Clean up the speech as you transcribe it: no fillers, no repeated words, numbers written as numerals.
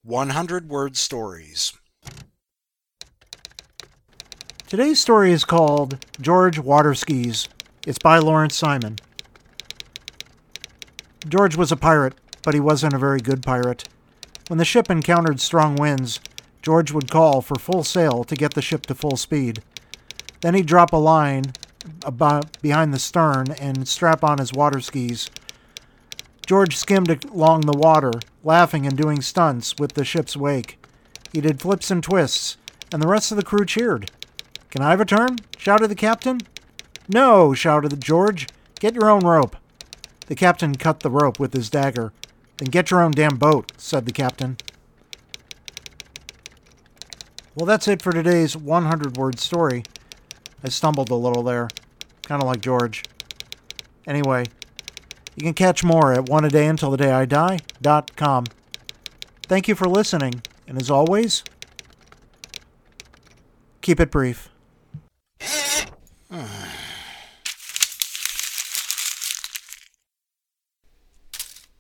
100-word stories. Today's story is called George Waterskis. It's by Lawrence Simon. George was a pirate, but he wasn't a very good pirate. When the ship encountered strong winds, George would call for full sail to get the ship to full speed. Then he'd drop a line behind the stern and strap on his water skis. George skimmed along the water, laughing and doing stunts with the ship's wake. He did flips and twists, and the rest of the crew cheered. "Can I have a turn?" shouted the captain. "No," shouted George. "Get your own rope." The captain cut the rope with his dagger. "Then get your own damn boat," said the captain. Well, that's it for today's 100-word story. I stumbled a little there, kind of like George. Anyway, you can catch more at oneadayuntilthedayidie.com. Thank you for listening, and as always, keep it brief.